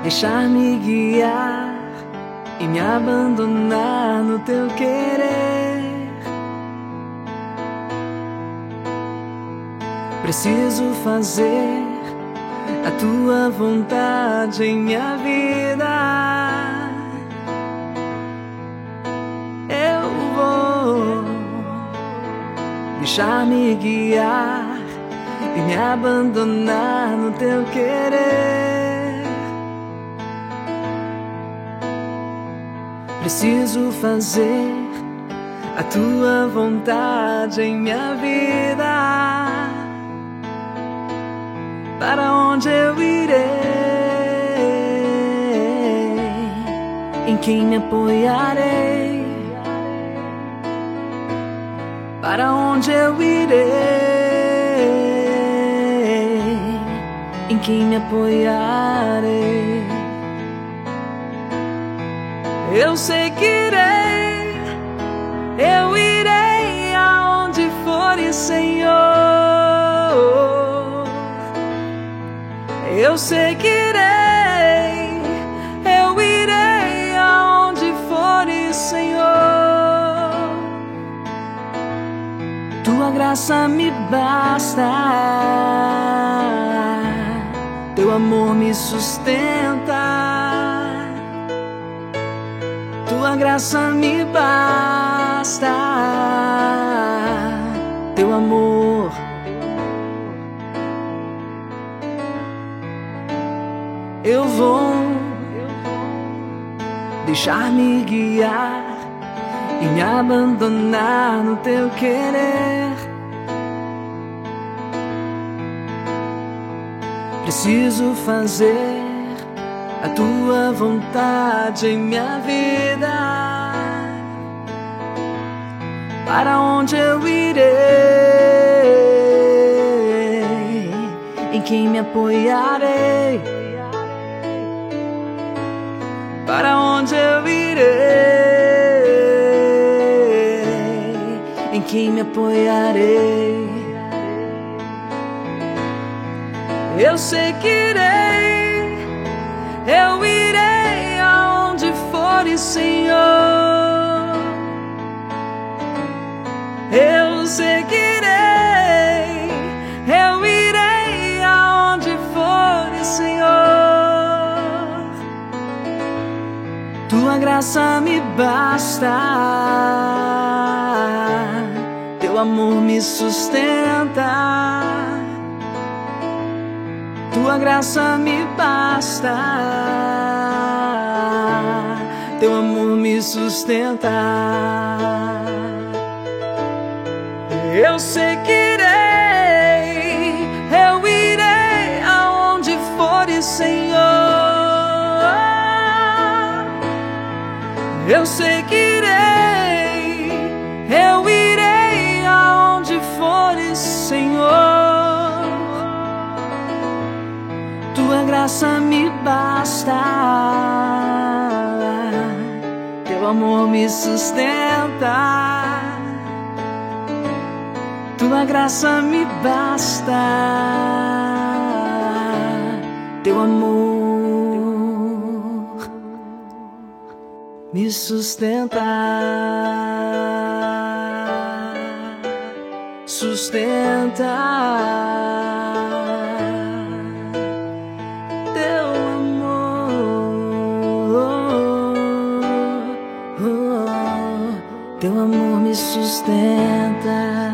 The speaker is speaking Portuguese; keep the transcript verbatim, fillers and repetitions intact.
deixar-me guiar e me abandonar no teu querer. Preciso fazer a tua vontade em minha vida. Eu vou deixar-me guiar e me abandonar no teu querer. Preciso fazer a tua vontade em minha vida. Para onde eu irei? Em quem me apoiarei? Para onde eu irei? Em quem me apoiarei? Eu sei que irei, eu irei aonde fores, Senhor. Eu sei que irei, eu irei aonde fores, Senhor. Tua graça me basta, teu amor me sustenta. Tua graça me basta, teu amor. Eu vou deixar-me guiar e me abandonar no teu querer. Preciso fazer a tua vontade em minha vida. Para onde eu irei? Em quem me apoiarei? Para onde eu irei? Em quem me apoiarei? Eu sei que irei, eu irei aonde fores, Senhor. Eu sei que irei, eu irei aonde fores, Senhor. Tua graça me basta, teu amor me sustenta. Tua graça me basta, teu amor me sustenta. Eu sei que irei, eu irei aonde fores, Senhor. Eu sei que irei, eu irei aonde fores, Senhor. Tua graça me basta, teu amor me sustenta. Tua graça me basta, teu amor me sustenta. Sustenta. Teu amor me sustenta.